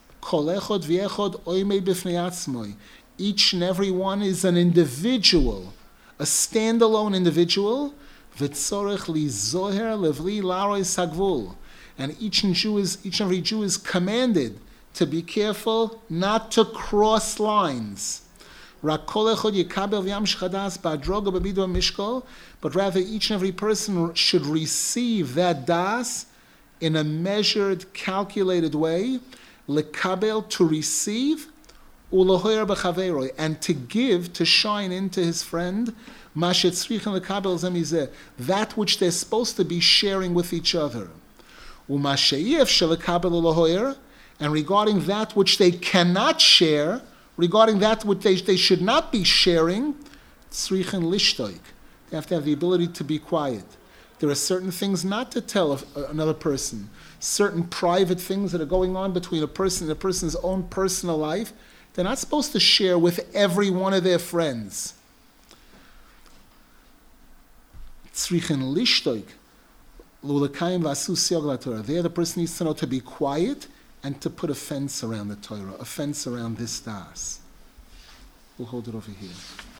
each and every one is an individual, a standalone individual. And each and every Jew is commanded to be careful not to cross lines. But rather each and every person should receive that das in a measured, calculated way. Lekabel, to receive, ulohoyer b'chaveiroi, and to give, to shine into his friend, mashetzrichen lekabel zemizeh, that which they're supposed to be sharing with each other. Umasheyev shelekabel ulohoyer, and regarding that which they cannot share, regarding that which they should not be sharing, tzrichen lishtoik, they have to have the ability to be quiet. There are certain things not to tell another person. Certain private things that are going on between a person and a person's own personal life, they're not supposed to share with every one of their friends. tzrichin lishtoik, lulakayim vasu siog la Torah. There the person needs to know to be quiet and to put a fence around the Torah, a fence around this das. We'll hold it over here.